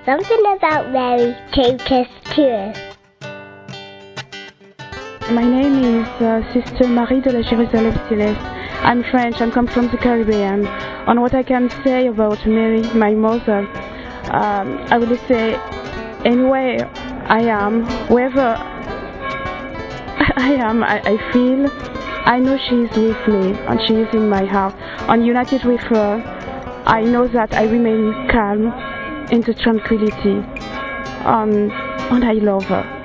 something about Mary to kiss curious. My name is Sister Marie de la Jérusalem Céleste. I'm French, I come from the Caribbean. On what I can say about Mary, my mother, I would say anywhere I am, wherever I am, I feel, I know she is with me and she is in my heart. And united with her, I know that I remain calm in the tranquility and I love her.